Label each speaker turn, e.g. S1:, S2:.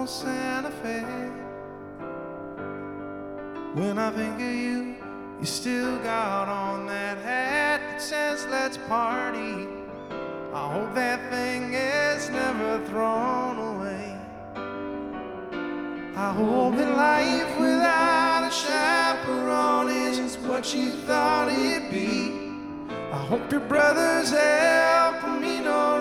S1: old Santa Fe. When I think of you, you still got on that hat that says let's party. I hope that thing is never thrown away. I hope that life without a chaperone is what you thought it'd be. I hope your brother's helping me know